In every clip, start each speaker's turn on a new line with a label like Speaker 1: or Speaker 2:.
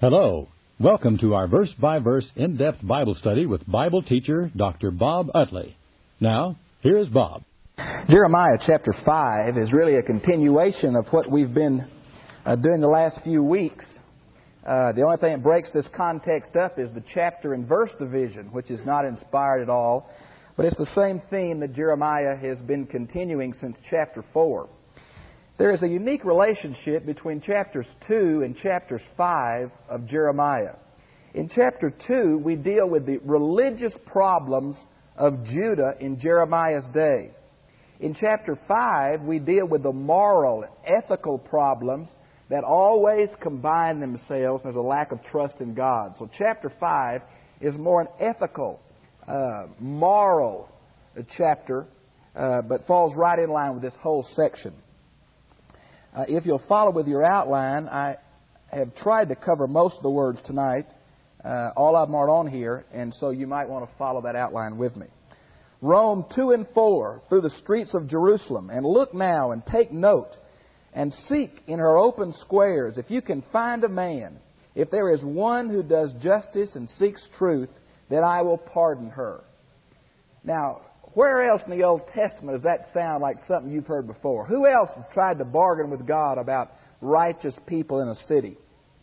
Speaker 1: Hello. Welcome to our verse-by-verse in-depth Bible study with Bible teacher Dr. Bob Utley. Now, here's Bob.
Speaker 2: Jeremiah chapter 5 is really a continuation of what we've been doing the last few weeks. The only thing that breaks this context up is the chapter and verse division, which is not inspired at all. But it's the same theme that Jeremiah has been continuing since chapter 4. There is a unique relationship between chapters 2 and chapters 5 of Jeremiah. In chapter 2, we deal with the religious problems of Judah in Jeremiah's day. In chapter 5, we deal with the moral, ethical problems that always combine themselves. There's a lack of trust in God. So chapter 5 is more an ethical, moral chapter, but falls right in line with this whole section. If you'll follow with your outline, I have tried to cover most of the words tonight. All of them aren't on here, and so you might want to follow that outline with me. Roam to and fro through the streets of Jerusalem, and look now and take note, and seek in her open squares if you can find a man. If there is one who does justice and seeks truth, then I will pardon her. Now, where else in the Old Testament does that sound like something you've heard before? Who else tried to bargain with God about righteous people in a city?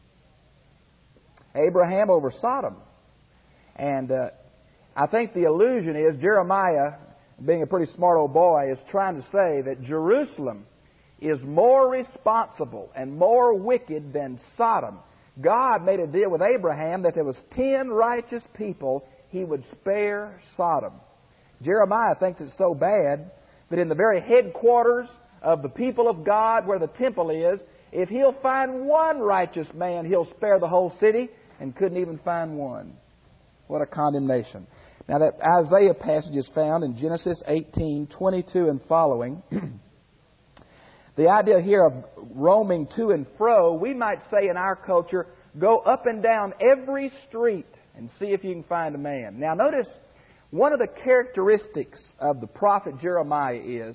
Speaker 2: Abraham over Sodom. And I think the allusion is Jeremiah, being a pretty smart old boy, is trying to say that Jerusalem is more responsible and more wicked than Sodom. God made a deal with Abraham that there was 10 righteous people, He would spare Sodom. Jeremiah thinks it's so bad that in the very headquarters of the people of God, where the temple is, if he'll find one righteous man, he'll spare the whole city, and couldn't even find one. What a condemnation. Now that Isaiah passage is found in Genesis 18:22 and following. The idea here of roaming to and fro, we might say in our culture, go up and down every street and see if you can find a man. Now notice, one of the characteristics of the prophet Jeremiah is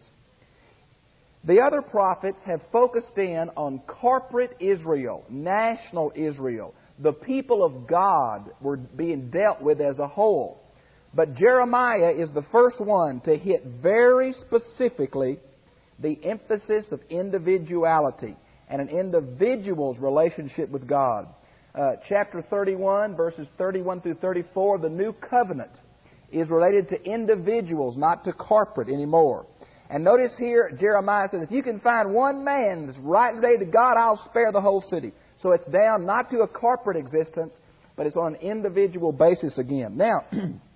Speaker 2: the other prophets have focused in on corporate Israel, national Israel. The people of God were being dealt with as a whole. But Jeremiah is the first one to hit very specifically the emphasis of individuality and an individual's relationship with God. Chapter 31, verses 31 through 34, the new covenant is related to individuals, not to corporate anymore. And notice here, Jeremiah says, if you can find one man that's right related to God, I'll spare the whole city. So it's down not to a corporate existence, but it's on an individual basis again. Now,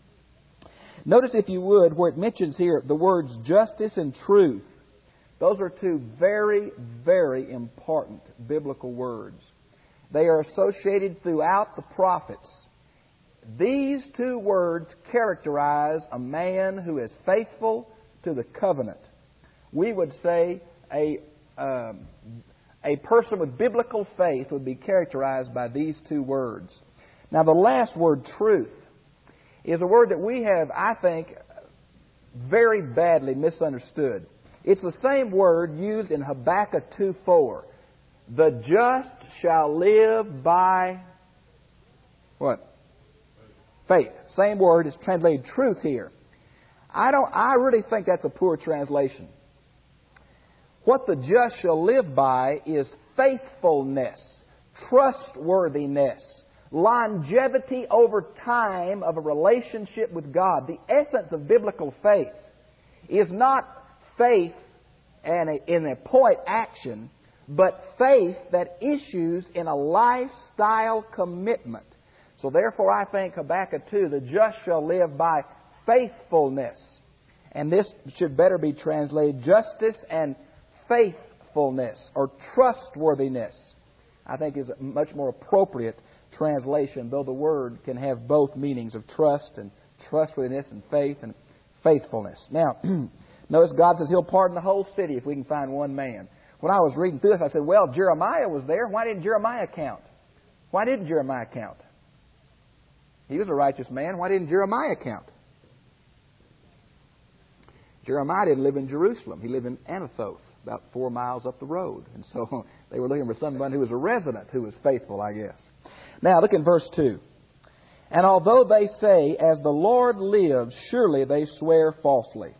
Speaker 2: notice if you would, where it mentions here the words justice and truth. Those are two very, very important biblical words. They are associated throughout the prophets. These two words characterize a man who is faithful to the covenant. We would say a person with biblical faith would be characterized by these two words. Now the last word, truth, is a word that we have, I think, very badly misunderstood. It's the same word used in Habakkuk 2:4. The just shall live by what? Faith. Same word is translated truth here. I really think that's a poor translation. What the just shall live by is faithfulness, trustworthiness, longevity over time of a relationship with God. The essence of biblical faith is not faith in a point action, but faith that issues in a lifestyle commitment. So therefore I think Habakkuk 2, the just shall live by faithfulness. And this should better be translated justice and faithfulness, or trustworthiness, I think is a much more appropriate translation, though the word can have both meanings of trust and trustworthiness and faithfulness. Now, notice God says He'll pardon the whole city if we can find one man. When I was reading through this, I said, well, Jeremiah was there. Why didn't Jeremiah count? Why didn't Jeremiah count? He was a righteous man. Why didn't Jeremiah count? Jeremiah didn't live in Jerusalem. He lived in Anathoth, about 4 miles up the road. And so they were looking for someone who was a resident who was faithful, I guess. Now, look at verse 2. And although they say, as the Lord lives, surely they swear falsely.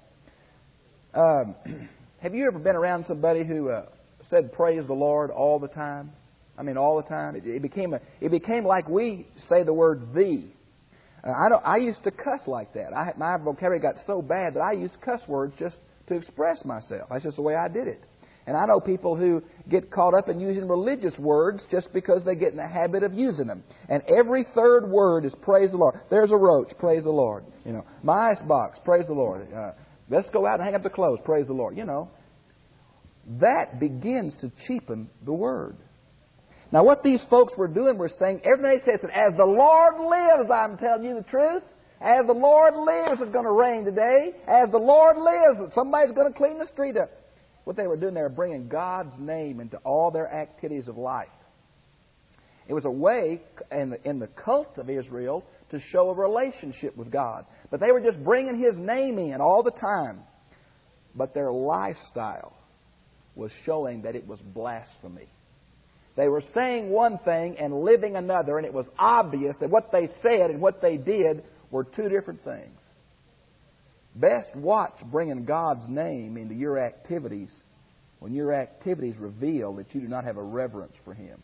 Speaker 2: Have you ever been around somebody who said praise the Lord all the time? I mean, all the time. It became like we say the word thee. I used to cuss like that. My vocabulary got so bad that I used cuss words just to express myself. That's just the way I did it. And I know people who get caught up in using religious words just because they get in the habit of using them. And every third word is praise the Lord. There's a roach, praise the Lord. You know, my icebox, praise the Lord. Let's go out and hang up the clothes, praise the Lord. You know, that begins to cheapen the word. Now, what these folks were doing were saying, everything they said, as the Lord lives, I'm telling you the truth. As the Lord lives, it's going to rain today. As the Lord lives, somebody's going to clean the street up. What they were doing, they were bringing God's name into all their activities of life. It was a way in the cult of Israel to show a relationship with God. But they were just bringing His name in all the time. But their lifestyle was showing that it was blasphemy. They were saying one thing and living another, and it was obvious that what they said and what they did were two different things. Best watch bringing God's name into your activities when your activities reveal that you do not have a reverence for Him.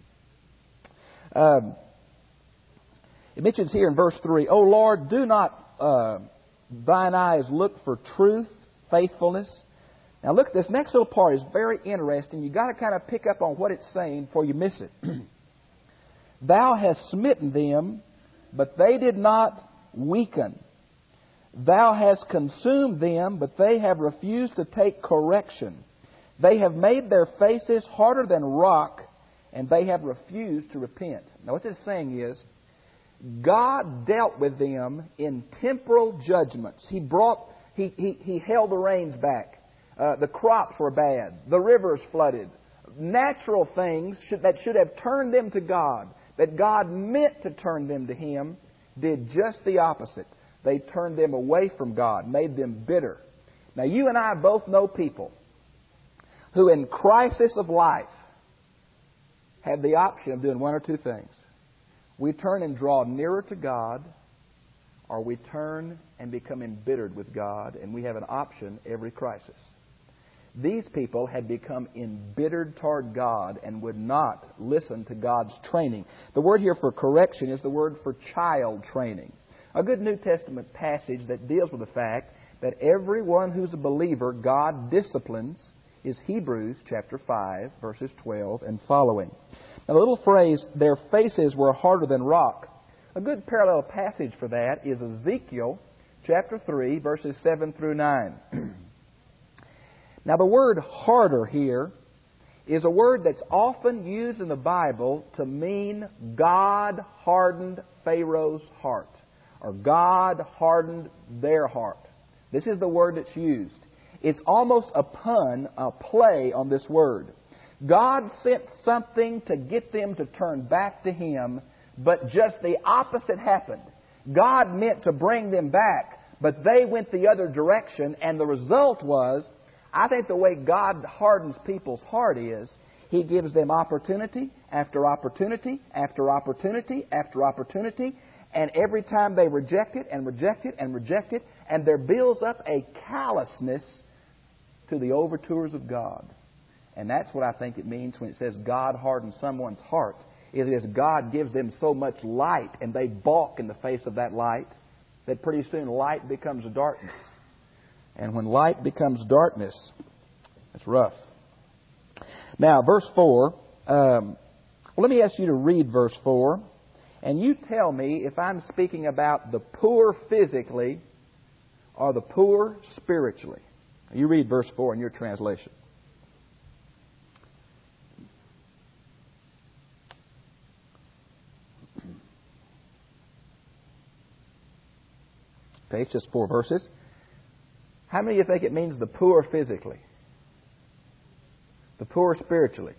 Speaker 2: It mentions here in verse 3, O Lord, do not thine eyes look for truth, faithfulness. Now look, this next little part is very interesting. You've got to kind of pick up on what it's saying before you miss it. Thou hast smitten them, but they did not weaken. Thou hast consumed them, but they have refused to take correction. They have made their faces harder than rock, and they have refused to repent. Now what this is saying is, God dealt with them in temporal judgments. He held the rains back. The crops were bad. The rivers flooded. Natural things that should have turned them to God, that God meant to turn them to Him, did just the opposite. They turned them away from God, made them bitter. Now, you and I both know people who in crisis of life have the option of doing one or two things. We turn and draw nearer to God, or we turn and become embittered with God, and we have an option every crisis. These people had become embittered toward God and would not listen to God's training. The word here for correction is the word for child training. A good New Testament passage that deals with the fact that everyone who's a believer, God disciplines, is Hebrews chapter 5, verses 12 and following. Now, the little phrase, their faces were harder than rock. A good parallel passage for that is Ezekiel chapter 3, verses 7 through 9. Now, the word harder here is a word that's often used in the Bible to mean God hardened Pharaoh's heart, or God hardened their heart. This is the word that's used. It's almost a pun, a play on this word. God sent something to get them to turn back to Him, but just the opposite happened. God meant to bring them back, but they went the other direction, and the result was, I think the way God hardens people's heart is, He gives them opportunity after opportunity after opportunity after opportunity, and every time they reject it and reject it and reject it, and there builds up a callousness to the overtures of God. And that's what I think it means when it says God hardens someone's heart. It is God gives them so much light, and they balk in the face of that light, that pretty soon light becomes darkness. And when light becomes darkness, it's rough. Now, verse 4. Let me ask you to read verse 4. And you tell me if I'm speaking about the poor physically or the poor spiritually. You read verse 4 in your translation. Okay, it's just 4 verses. How many of you think it means the poor physically? The poor spiritually?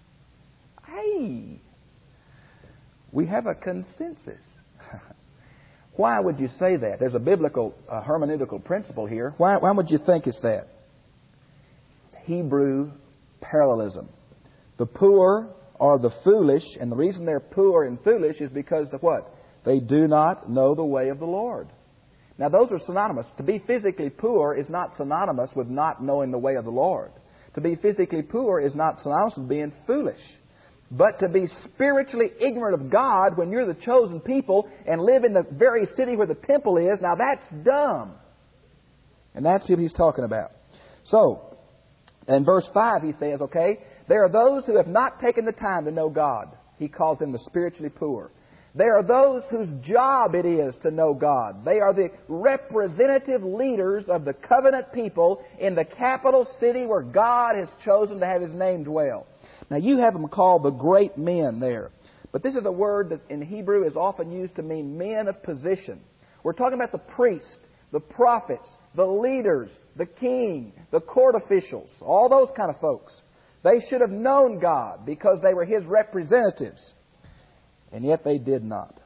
Speaker 2: Hey! We have a consensus. Why would you say that? There's a biblical hermeneutical principle here. Why would you think it's that? Hebrew parallelism. The poor are the foolish, and the reason they're poor and foolish is because of what? They do not know the way of the Lord. Now, those are synonymous. To be physically poor is not synonymous with not knowing the way of the Lord. To be physically poor is not synonymous with being foolish. But to be spiritually ignorant of God when you're the chosen people and live in the very city where the temple is, now that's dumb. And that's what he's talking about. So, in verse 5 he says, okay, there are those who have not taken the time to know God. He calls them the spiritually poor. There are those whose job it is to know God. They are the representative leaders of the covenant people in the capital city where God has chosen to have His name dwell. Now you have them called the great men there. But this is a word that in Hebrew is often used to mean men of position. We're talking about the priests, the prophets, the leaders, the king, the court officials, all those kind of folks. They should have known God because they were His representatives. And yet they did not.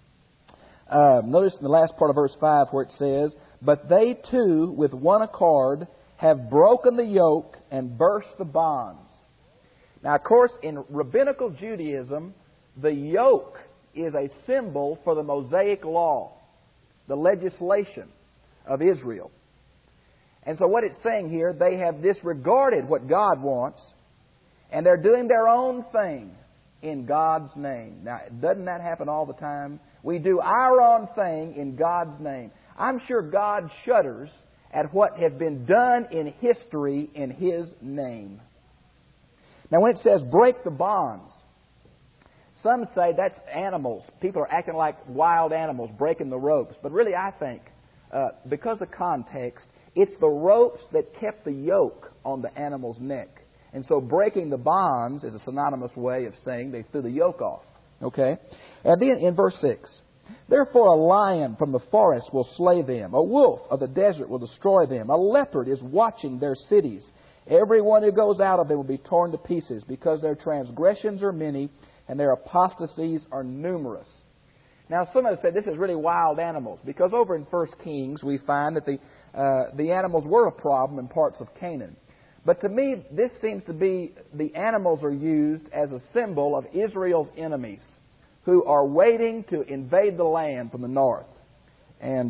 Speaker 2: Notice in the last part of verse 5 where it says, but they too with one accord have broken the yoke and burst the bonds. Now, of course, in rabbinical Judaism, the yoke is a symbol for the Mosaic law, the legislation of Israel. And so what it's saying here, they have disregarded what God wants, and they're doing their own thing in God's name. Now, doesn't that happen all the time? We do our own thing in God's name. I'm sure God shudders at what has been done in history in His name. Now, when it says break the bonds, some say that's animals. People are acting like wild animals, breaking the ropes. But really, I think, because of context, it's the ropes that kept the yoke on the animal's neck. And so breaking the bonds is a synonymous way of saying they threw the yoke off. Okay? And then in verse 6, therefore a lion from the forest will slay them. A wolf of the desert will destroy them. A leopard is watching their cities. Everyone who goes out of them will be torn to pieces because their transgressions are many and their apostasies are numerous. Now, some have said this is really wild animals because over in 1 Kings we find that the animals were a problem in parts of Canaan. But to me, this seems to be the animals are used as a symbol of Israel's enemies who are waiting to invade the land from the north. And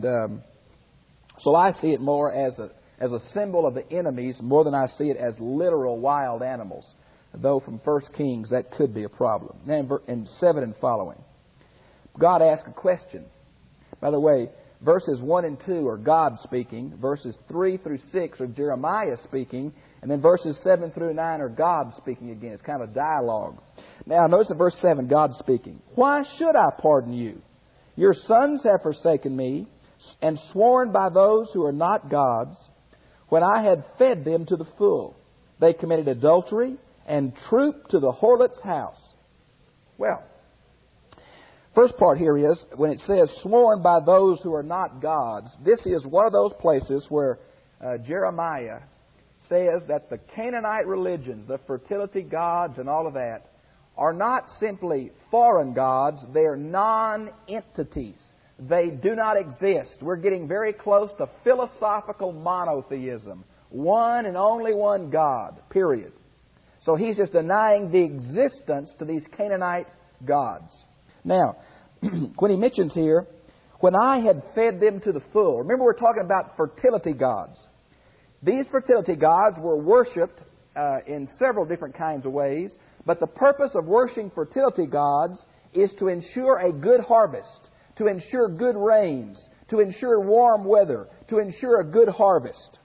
Speaker 2: so I see it more as a symbol of the enemies more than I see it as literal wild animals. Though from 1 Kings that could be a problem. Now in 7 and following, God asked a question. By the way, verses 1 and 2 are God speaking. Verses 3 through 6 are Jeremiah speaking. And then verses 7 through 9 are God speaking again. It's kind of a dialogue. Now notice in verse 7, God speaking. Why should I pardon you? Your sons have forsaken me and sworn by those who are not gods when I had fed them to the full. They committed adultery and trooped to the harlot's house. Well, first part here is, when it says sworn by those who are not gods, this is one of those places where Jeremiah says that the Canaanite religions, the fertility gods and all of that, are not simply foreign gods, they are non-entities. They do not exist. We're getting very close to philosophical monotheism. One and only one God, period. So he's just denying the existence to these Canaanite gods. Now, when he mentions here, when I had fed them to the full, remember we're talking about fertility gods. These fertility gods were worshipped in several different kinds of ways, but the purpose of worshiping fertility gods is to ensure a good harvest, to ensure good rains, to ensure warm weather, to ensure a good harvest.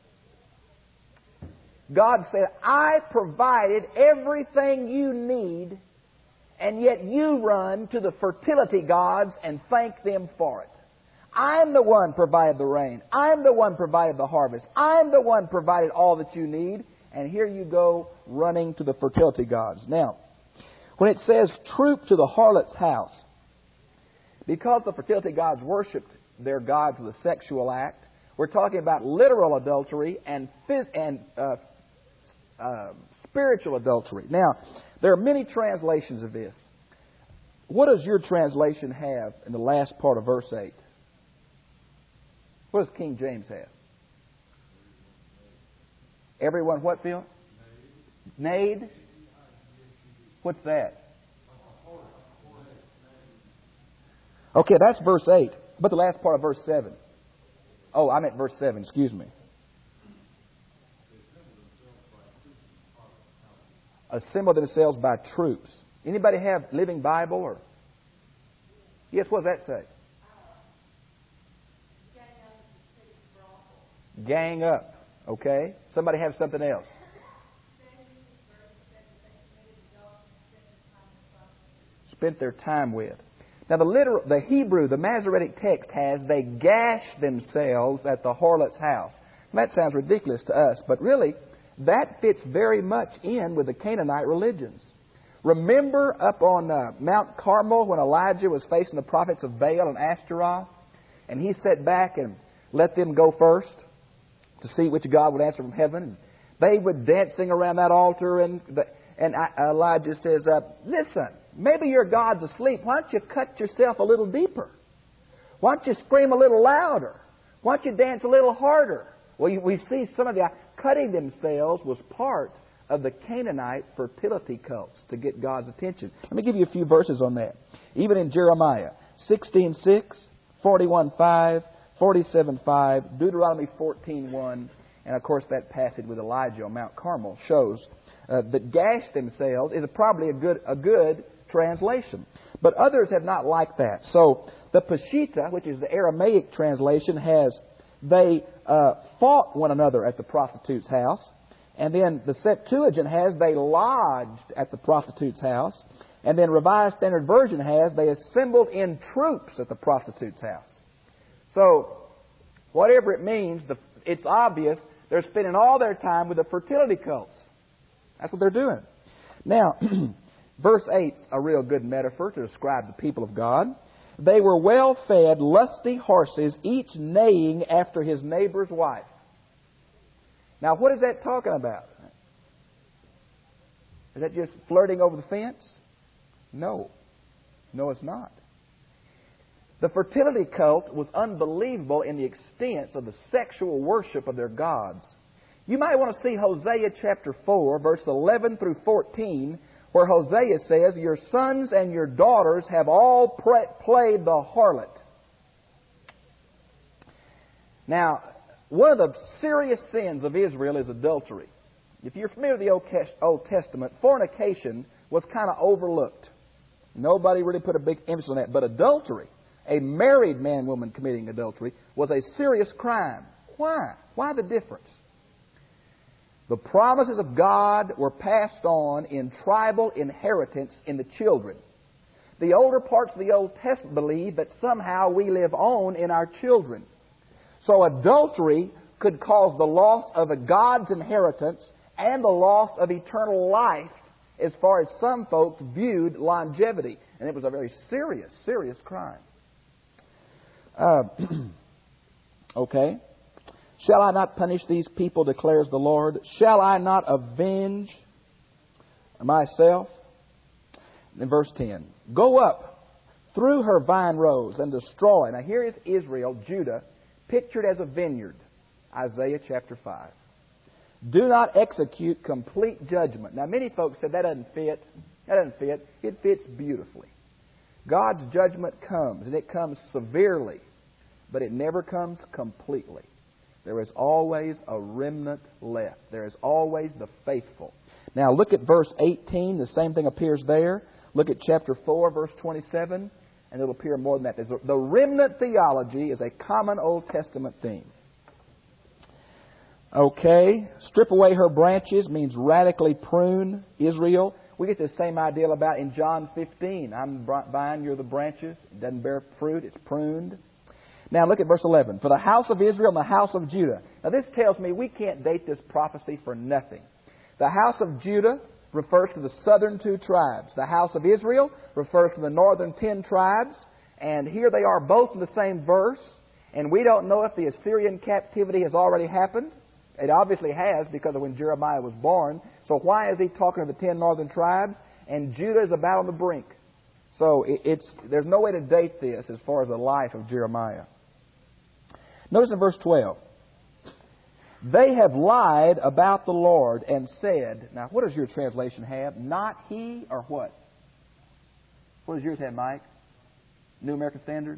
Speaker 2: God said, I provided everything you need, and yet you run to the fertility gods and thank them for it. I'm the one provided the rain. I'm the one provided the harvest. I'm the one provided all that you need. And here you go running to the fertility gods. Now, when it says troop to the harlot's house, because the fertility gods worshipped their gods with a sexual act, we're talking about literal adultery and spiritual adultery. Now, there are many translations of this. What does your translation have in the last part of verse 8? What does King James have? Everyone what, Phil? Nade. What's that? Okay, that's verse 8. But the last part of verse 7. Oh, I meant verse 7. Excuse me. Assemble themselves by troops. Anybody have Living Bible or? Yes, what does that say? Gang up. Okay. Somebody have something else. Spent their time with. Now the Hebrew, the Masoretic text has, they gashed themselves at the harlot's house. That sounds ridiculous to us, but really, that fits very much in with the Canaanite religions. Remember up on Mount Carmel when Elijah was facing the prophets of Baal and Ashtaroth? And he sat back and let them go first to see which God would answer from heaven. They were dancing around that altar, and Elijah says, listen, maybe your God's asleep. Why don't you cut yourself a little deeper? Why don't you scream a little louder? Why don't you dance a little harder? Well, we see some of the cutting themselves was part of the Canaanite fertility cults to get God's attention. Let me give you a few verses on that. Even in Jeremiah 16:6, 41:5, 47:5, Deuteronomy 14:1, and of course that passage with Elijah on Mount Carmel shows that gash themselves is probably a good translation. But others have not liked that. So the Peshitta, which is the Aramaic translation, has they fought one another at the prostitute's house. And then the Septuagint has they lodged at the prostitute's house. And then Revised Standard Version has they assembled in troops at the prostitute's house. So whatever it means, it's obvious they're spending all their time with the fertility cults. That's what they're doing. Now, verse 8 is a real good metaphor to describe the people of God. They were well-fed, lusty horses, each neighing after his neighbor's wife. Now, what is that talking about? Is that just flirting over the fence? No. No, it's not. The fertility cult was unbelievable in the extent of the sexual worship of their gods. You might want to see Hosea chapter 4, verse 11 through 14, where Hosea says, your sons and your daughters have all played the harlot. Now, one of the serious sins of Israel is adultery. If you're familiar with the Old Testament, fornication was kind of overlooked. Nobody really put a big emphasis on that. But adultery, a married man-woman committing adultery, was a serious crime. Why? Why the difference? The promises of God were passed on in tribal inheritance in the children. The older parts of the Old Testament believe that somehow we live on in our children. So adultery could cause the loss of a God's inheritance and the loss of eternal life as far as some folks viewed longevity. And it was a very serious, serious crime. Okay. Shall I not punish these people, declares the Lord? Shall I not avenge myself? In verse 10, go up through her vine rows and destroy. Now here is Israel, Judah, pictured as a vineyard. Isaiah chapter 5. Do not execute complete judgment. Now many folks said that doesn't fit. That doesn't fit. It fits beautifully. God's judgment comes, and it comes severely, but it never comes completely. There is always a remnant left. There is always the faithful. Now look at verse 18. The same thing appears there. Look at chapter 4, verse 27, and it'll appear more than that. The remnant theology is a common Old Testament theme. Okay. Strip away her branches means radically prune Israel. We get the same idea about in John 15. I'm the vine, you're the branches. It doesn't bear fruit, it's pruned. Now look at verse 11. For the house of Israel and the house of Judah. Now this tells me we can't date this prophecy for nothing. The house of Judah refers to the southern 2 tribes. The house of Israel refers to the northern 10 tribes. And here they are both in the same verse. And we don't know if the Assyrian captivity has already happened. It obviously has because of when Jeremiah was born. So why is he talking to the 10 northern tribes? And Judah is about on the brink. So there's no way to date this as far as the life of Jeremiah. Notice in verse 12. They have lied about the Lord and said, now what does your translation have? Not he or what? What does yours have, Mike? New American Standard.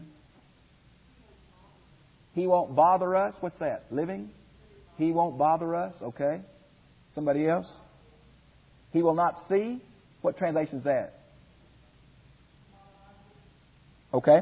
Speaker 2: He won't bother us. What's that? Living? He won't bother us. Okay. Somebody else? He will not see. What translation is that? Okay.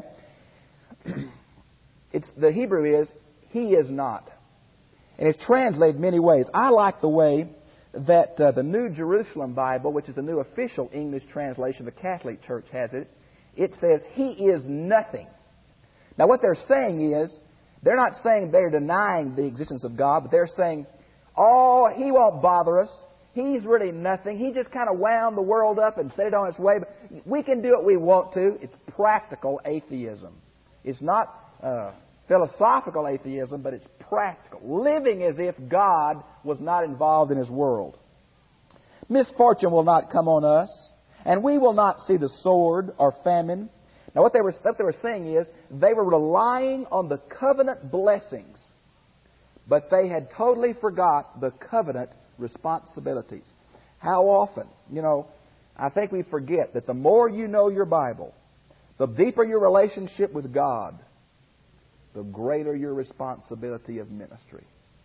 Speaker 2: The Hebrew is, He is not. And it's translated many ways. I like the way that the New Jerusalem Bible, which is the new official English translation of the Catholic Church, has it. It says, He is nothing. Now what they're saying is, they're not saying they're denying the existence of God, but they're saying, oh, He won't bother us. He's really nothing. He just kind of wound the world up and set it on its way. But we can do what we want to. It's practical atheism. It's not philosophical atheism, but it's practical. Living as if God was not involved in His world. Misfortune will not come on us, and we will not see the sword or famine. Now what they were saying is, they were relying on the covenant blessings, but they had totally forgot the covenant responsibilities. How often? I think we forget that the more you know your Bible, the deeper your relationship with God, the greater your responsibility of ministry.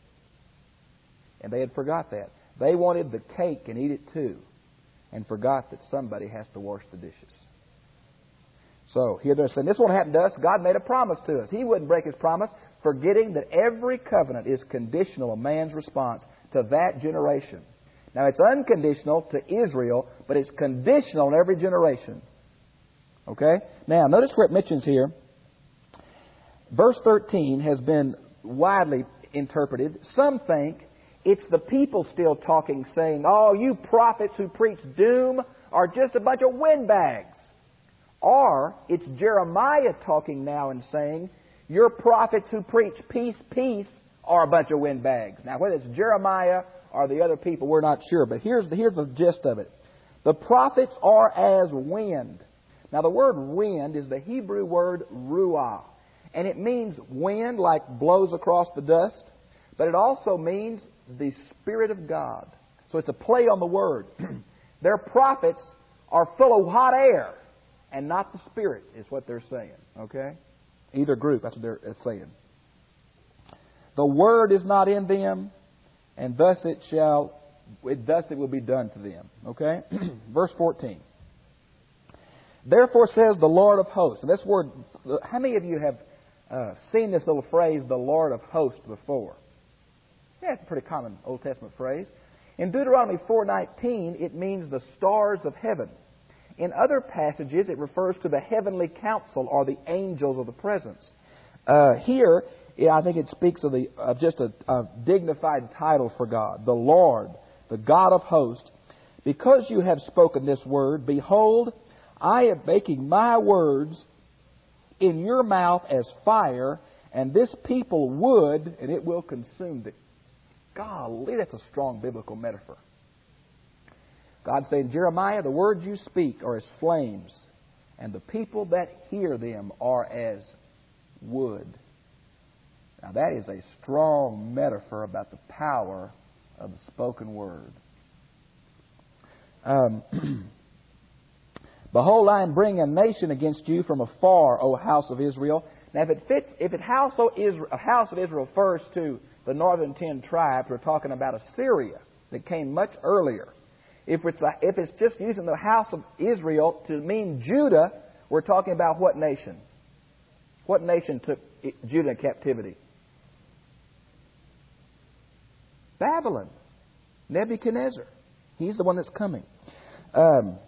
Speaker 2: And they had forgot that. They wanted the cake and eat it too, and forgot that somebody has to wash the dishes. So here they're saying, this won't happen to us. God made a promise to us. He wouldn't break His promise, forgetting that every covenant is conditional on man's response to that generation. Now it's unconditional to Israel, but it's conditional on every generation. Okay? Now notice where it mentions here, verse 13 has been widely interpreted. Some think it's the people still talking, saying, oh, you prophets who preach doom are just a bunch of windbags. Or it's Jeremiah talking now and saying, your prophets who preach peace, peace are a bunch of windbags. Now, whether it's Jeremiah or the other people, we're not sure. But here's the gist of it. The prophets are as wind. Now, the word wind is the Hebrew word ruah. And it means wind like blows across the dust. But it also means the Spirit of God. So it's a play on the word. Their prophets are full of hot air and not the Spirit, is what they're saying. Okay? Either group, that's what they're saying. The word is not in them, and thus it will be done to them. Okay? Verse 14. Therefore says the Lord of hosts. And this word, how many of you have seen this little phrase, the Lord of hosts, before? Yeah, it's a pretty common Old Testament phrase. In Deuteronomy 4:19, it means the stars of heaven. In other passages, it refers to the heavenly council or the angels of the presence. Here, I think it speaks of just a dignified title for God, the Lord, the God of hosts. Because you have spoken this word, behold, I am making my words in your mouth as fire, and this people wood, and it will consume them. Golly, that's a strong biblical metaphor. God saying, Jeremiah, the words you speak are as flames, and the people that hear them are as wood. Now that is a strong metaphor about the power of the spoken word. Behold, I am bringing a nation against you from afar, O house of Israel. Now if a house of Israel refers to the northern 10 tribes, we're talking about Assyria that came much earlier. If it's just using the house of Israel to mean Judah, we're talking about what nation? What nation took Judah in captivity? Babylon. Nebuchadnezzar. He's the one that's coming. An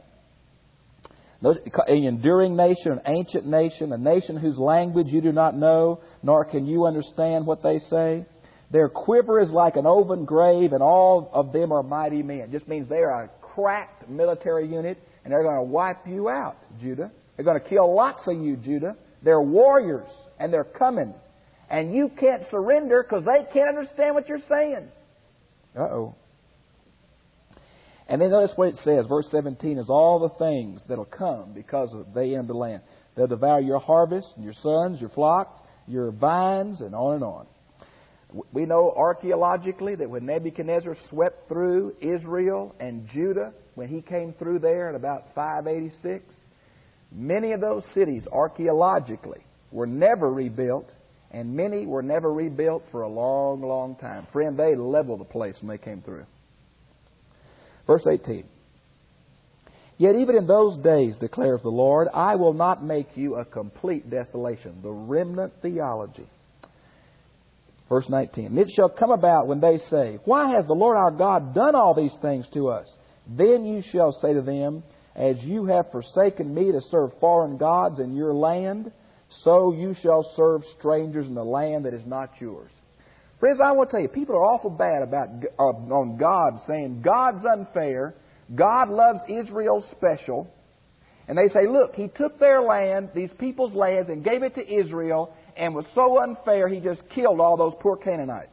Speaker 2: enduring nation, an ancient nation, a nation whose language you do not know, nor can you understand what they say. Their quiver is like an oven grave, and all of them are mighty men. It just means they are a cracked military unit, and they're going to wipe you out, Judah. They're going to kill lots of you, Judah. They're warriors, and they're coming. And you can't surrender because they can't understand what you're saying. Uh-oh. And then notice what it says. Verse 17 is all the things that'll come because they enter the land. They'll devour your harvest, and your sons, your flocks, your vines, and on and on. We know archaeologically that when Nebuchadnezzar swept through Israel and Judah, when he came through there at about 586, Many of those cities, archaeologically, were never rebuilt, and many were never rebuilt for a long, long time. Friend, they leveled the place when they came through. Verse 18. Yet even in those days, declares the Lord, I will not make you a complete desolation. The remnant theology. Verse 19. And it shall come about when they say, why has the Lord our God done all these things to us? Then you shall say to them, as you have forsaken me to serve foreign gods in your land, so you shall serve strangers in the land that is not yours. Friends, I want to tell you, people are awful bad on God, saying God's unfair, God loves Israel special. And they say, look, He took their land, these people's lands, and gave it to Israel, and was so unfair, He just killed all those poor Canaanites.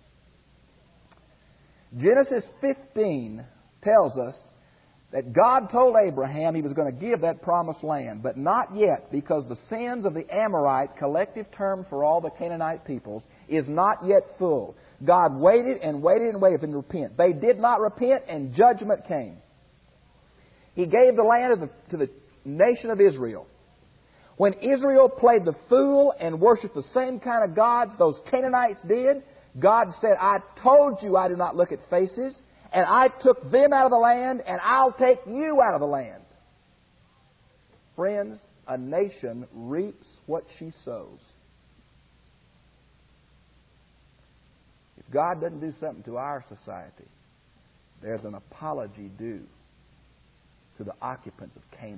Speaker 2: Genesis 15 tells us that God told Abraham He was going to give that promised land, but not yet, because the sins of the Amorite, collective term for all the Canaanite peoples, is not yet full. God waited and waited and waited for them to repent. They did not repent, and judgment came. He gave the land to the nation of Israel. When Israel played the fool and worshipped the same kind of gods those Canaanites did, God said, I told you I do not look at faces, and I took them out of the land, and I'll take you out of the land. Friends, a nation reaps what she sows. If God doesn't do something to our society, there's an apology due to the occupants of Canaan.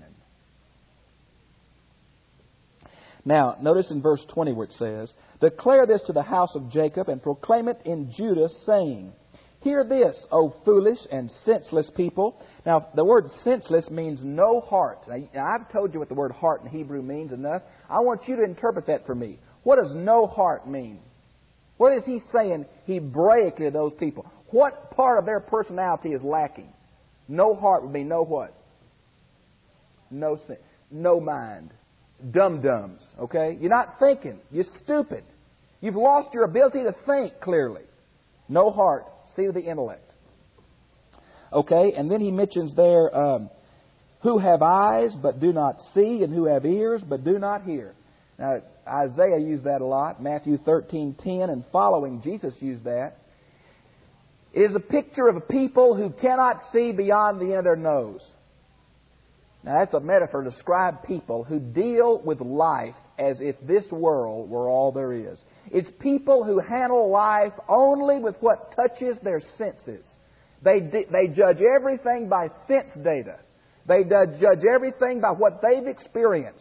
Speaker 2: Now, notice in verse 20 where it says, declare this to the house of Jacob and proclaim it in Judah, saying, hear this, O foolish and senseless people. Now, the word senseless means no heart. Now, I've told you what the word heart in Hebrew means enough. I want you to interpret that for me. What does no heart mean? What is he saying Hebraically to those people? What part of their personality is lacking? No heart would be no what? No sin, no mind. Dum-dums, okay? You're not thinking. You're stupid. You've lost your ability to think clearly. No heart. See the intellect. Okay, and then he mentions there, who have eyes but do not see, and who have ears but do not hear. Now, Isaiah used that a lot. Matthew 13:10 and following, Jesus used that. It is a picture of a people who cannot see beyond the end of their nose. Now, that's a metaphor to describe people who deal with life as if this world were all there is. It's people who handle life only with what touches their senses. They judge everything by sense data. They judge everything by what they've experienced.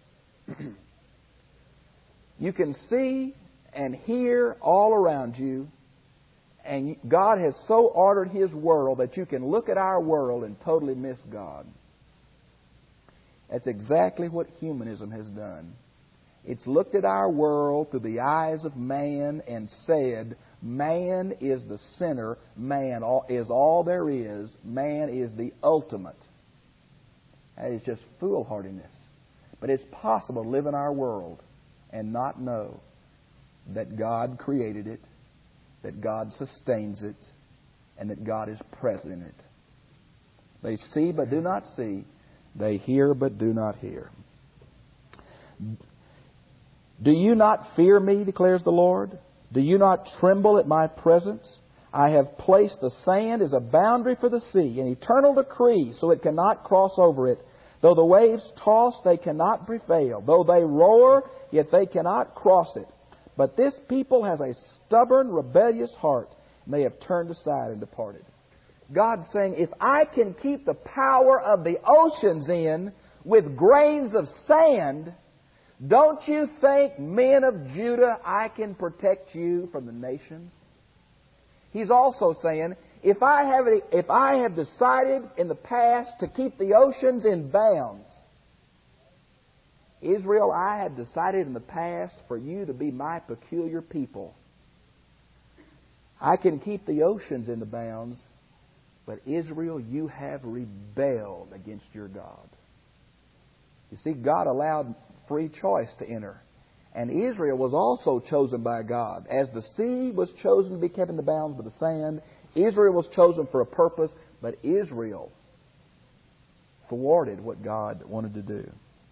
Speaker 2: You can see and hear all around you, and God has so ordered His world that you can look at our world and totally miss God. That's exactly what humanism has done. It's looked at our world through the eyes of man and said, man is the center, man is all there is, man is the ultimate. That is just foolhardiness. But it's possible to live in our world and not know that God created it, that God sustains it, and that God is present in it. They see but do not see. They hear but do not hear. Do you not fear me, declares the Lord? Do you not tremble at my presence? I have placed the sand as a boundary for the sea, an eternal decree, so it cannot cross over it. Though the waves toss, they cannot prevail. Though they roar, yet they cannot cross it. But this people has a stubborn, rebellious heart, and they have turned aside and departed. God's saying, if I can keep the power of the oceans in with grains of sand, don't you think, men of Judah, I can protect you from the nations? He's also saying, if I have decided in the past to keep the oceans in bounds, Israel, I have decided in the past for you to be my peculiar people. I can keep the oceans in the bounds, but Israel, you have rebelled against your God. You see, God allowed free choice to enter. And Israel was also chosen by God. As the sea was chosen to be kept in the bounds by the sand, Israel was chosen for a purpose, but Israel thwarted what God wanted to do.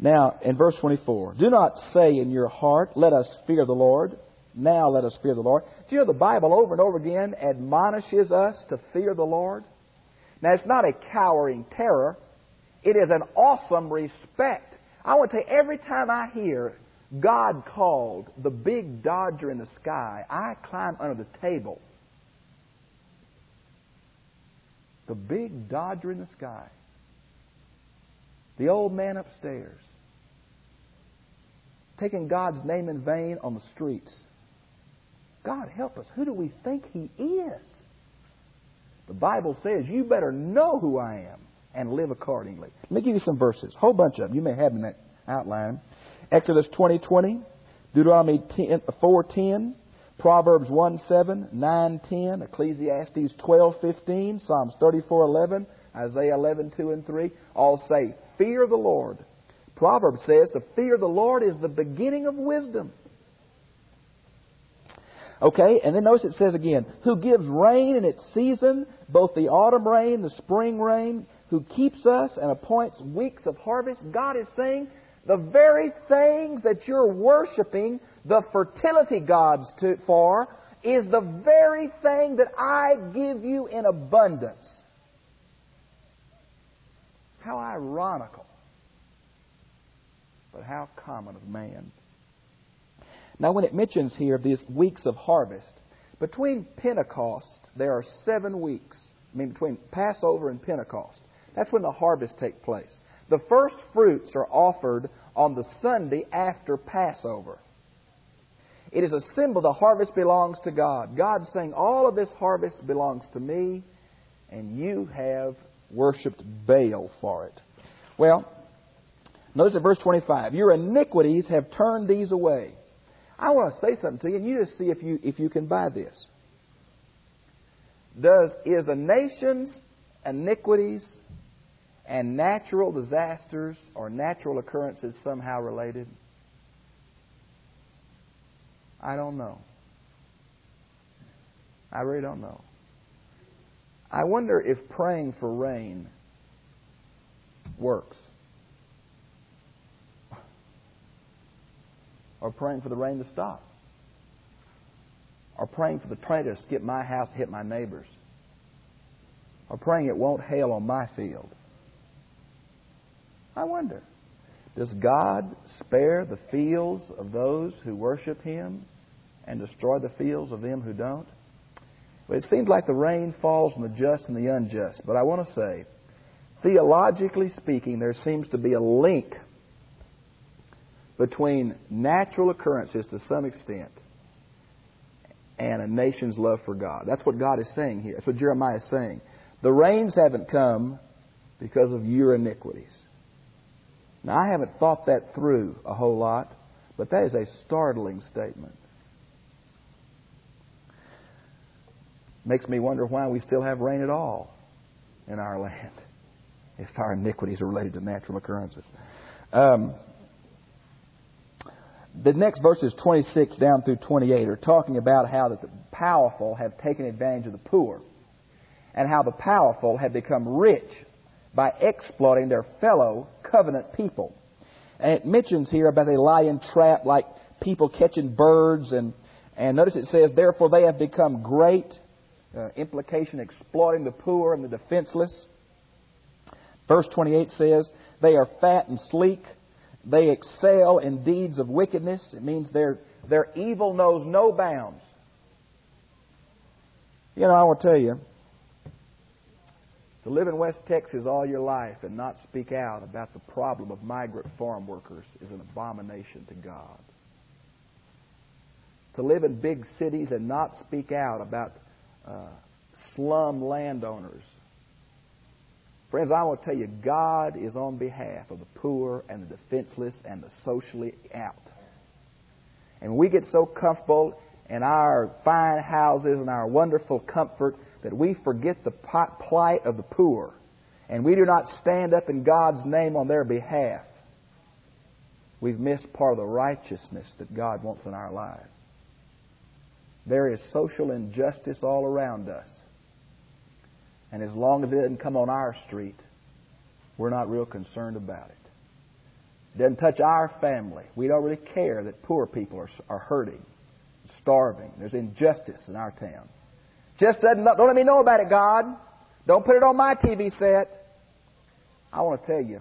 Speaker 2: Now, in verse 24, do not say in your heart, let us fear the Lord. Now let us fear the Lord. Do you know the Bible over and over again admonishes us to fear the Lord? Now, it's not a cowering terror. It is an awesome respect. I want to tell you, every time I hear God called the big Dodger in the sky, I climb under the table. The big Dodger in the sky. The old man upstairs. Taking God's name in vain on the streets. God help us. Who do we think He is? The Bible says you better know who I am and live accordingly. Let me give you some verses. A whole bunch of them. You may have them in that outline. Exodus 20:20, Deuteronomy 4:10, Proverbs 1:7, 9:10, Ecclesiastes 12:15, Psalms 34:11, Isaiah 11:2 and 3. All say, fear the Lord. Proverbs says the fear of the Lord is the beginning of wisdom. Okay, and then notice it says again, who gives rain in its season, both the autumn rain, the spring rain, who keeps us and appoints weeks of harvest. God is saying the very things that you're worshiping the fertility gods for is the very thing that I give you in abundance. How ironical, but how common of man. Now, when it mentions here these weeks of harvest, between Pentecost, there are 7 weeks. Between Passover and Pentecost. That's when the harvest takes place. The first fruits are offered on the Sunday after Passover. It is a symbol the harvest belongs to God. God's saying, all of this harvest belongs to me, and you have worshipped Baal for it. Well, notice at verse 25, your iniquities have turned these away. I want to say something to you, and you just see if you can buy this. Is a nation's iniquities and natural disasters or natural occurrences somehow related? I don't know. I really don't know. I wonder if praying for rain works. Or praying for the rain to stop. Or praying for the tornado to skip my house and hit my neighbors. Or praying it won't hail on my field. I wonder, does God spare the fields of those who worship Him and destroy the fields of them who don't? Well, it seems like the rain falls on the just and the unjust. But I want to say, theologically speaking, there seems to be a link between natural occurrences to some extent and a nation's love for God. That's what God is saying here. That's what Jeremiah is saying. The rains haven't come because of your iniquities. Now, I haven't thought that through a whole lot, but that is a startling statement. Makes me wonder why we still have rain at all in our land if our iniquities are related to natural occurrences. The next verses 26 down through 28 are talking about how that the powerful have taken advantage of the poor and how the powerful have become rich by exploiting their fellow covenant people. And it mentions here about they lie in trap like people catching birds. And notice it says, therefore they have become great. Implication, exploiting the poor and the defenseless. Verse 28 says, they are fat and sleek. They excel in deeds of wickedness. It means their evil knows no bounds. You know, I will tell you, to live in West Texas all your life and not speak out about the problem of migrant farm workers is an abomination to God. To live in big cities and not speak out about slum landowners. Friends, I want to tell you, God is on behalf of the poor and the defenseless and the socially out. And we get so comfortable in our fine houses and our wonderful comfort that we forget the plight of the poor. And we do not stand up in God's name on their behalf. We've missed part of the righteousness that God wants in our lives. There is social injustice all around us. And as long as it doesn't come on our street, we're not real concerned about it. It doesn't touch our family. We don't really care that poor people are hurting, starving. There's injustice in our town. Just don't let me know about it, God. Don't put it on my TV set. I want to tell you,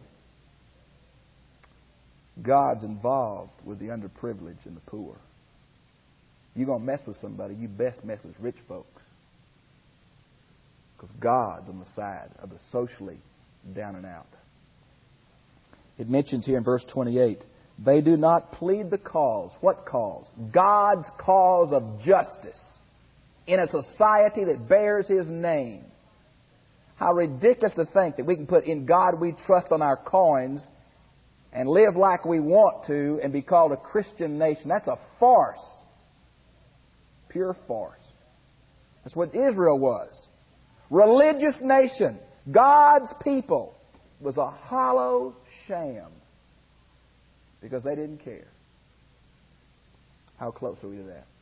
Speaker 2: God's involved with the underprivileged and the poor. You're going to mess with somebody, you best mess with rich folks. Because God's on the side of the socially down and out. It mentions here in verse 28, they do not plead the cause. What cause? God's cause of justice in a society that bears His name. How ridiculous to think that we can put "In God We Trust" on our coins and live like we want to and be called a Christian nation. That's a farce. Pure farce. That's what Israel was. Religious nation. God's people was a hollow sham because they didn't care. How close are we to that?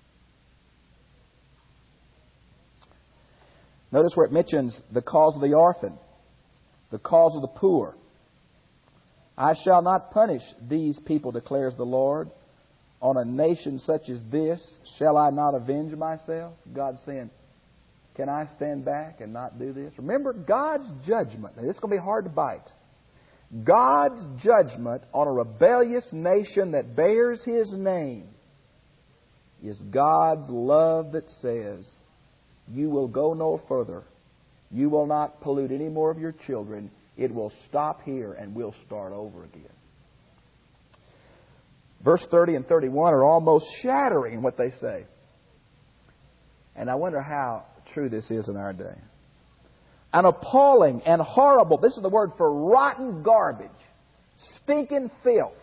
Speaker 2: Notice where it mentions the cause of the orphan, the cause of the poor. I shall not punish these people, declares the Lord. On a nation such as this, shall I not avenge myself? God's saying, can I stand back and not do this? Remember, God's judgment, now this is going to be hard to bite. God's judgment on a rebellious nation that bears His name is God's love that says, you will go no further. You will not pollute any more of your children. It will stop here and we'll start over again. Verse 30 and 31 are almost shattering in what they say. And I wonder how true this is in our day. An appalling and horrible, this is the word for rotten garbage, stinking filth.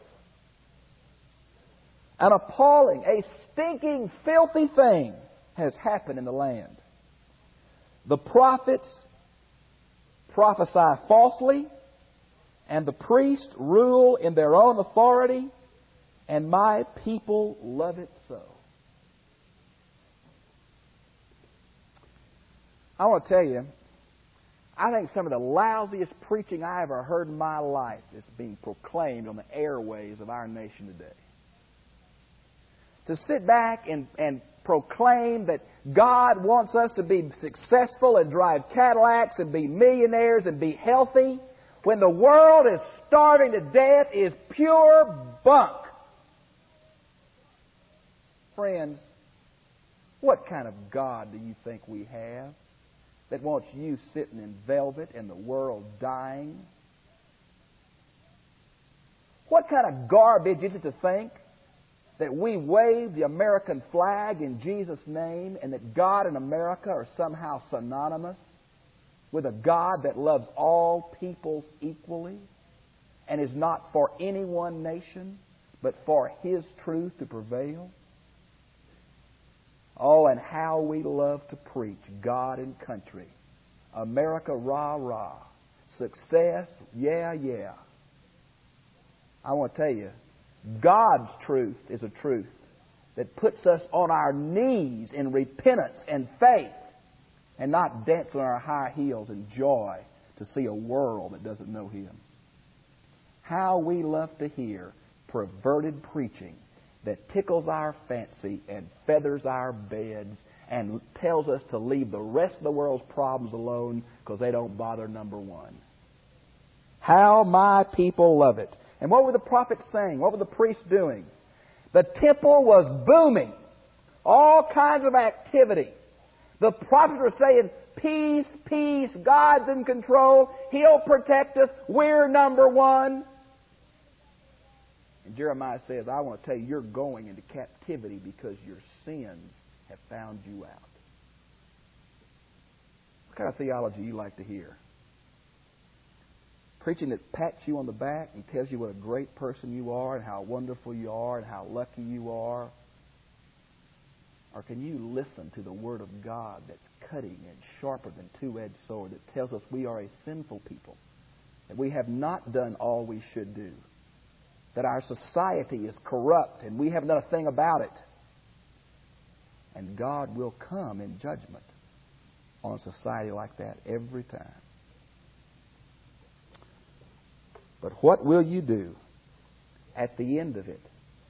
Speaker 2: An appalling, a stinking, filthy thing has happened in the land. The prophets prophesy falsely, and the priests rule in their own authority, and my people love it so. I want to tell you, I think some of the lousiest preaching I ever heard in my life is being proclaimed on the airways of our nation today. To sit back and proclaim that God wants us to be successful and drive Cadillacs and be millionaires and be healthy when the world is starving to death is pure bunk. Friends, what kind of God do you think we have that wants you sitting in velvet and the world dying? What kind of garbage is it to think that we wave the American flag in Jesus' name and that God and America are somehow synonymous with a God that loves all peoples equally and is not for any one nation but for His truth to prevail? Oh, and how we love to preach God and country. America, rah, rah. Success, yeah, yeah. I want to tell you, God's truth is a truth that puts us on our knees in repentance and faith and not dance on our high heels in joy to see a world that doesn't know Him. How we love to hear perverted preaching that tickles our fancy and feathers our beds and tells us to leave the rest of the world's problems alone because they don't bother number one. How my people love it. And what were the prophets saying? What were the priests doing? The temple was booming. All kinds of activity. The prophets were saying, peace, peace, God's in control. He'll protect us. We're number one. And Jeremiah says, I want to tell you, you're going into captivity because your sins have found you out. What kind of theology do you like to hear? Preaching that pats you on the back and tells you what a great person you are and how wonderful you are and how lucky you are? Or can you listen to the Word of God that's cutting and sharper than a two-edged sword that tells us we are a sinful people, that we have not done all we should do, that our society is corrupt and we haven't done a thing about it, and God will come in judgment on a society like that every time. But what will you do at the end of it?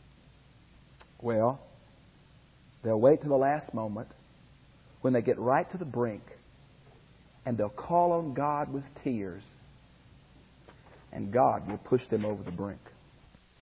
Speaker 2: Well, they'll wait till the last moment when they get right to the brink, and they'll call on God with tears, and God will push them over the brink.